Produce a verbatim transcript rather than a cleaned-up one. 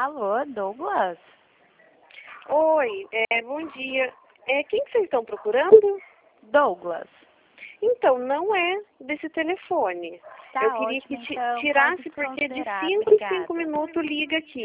Alô, Douglas? Oi, é, bom dia. É, quem que vocês estão procurando? Douglas. Então, não é desse telefone. Tá Eu queria ótimo, que ti- então, tirasse pode porque de desconsiderar. cinco em Obrigada. cinco minutos liga aqui.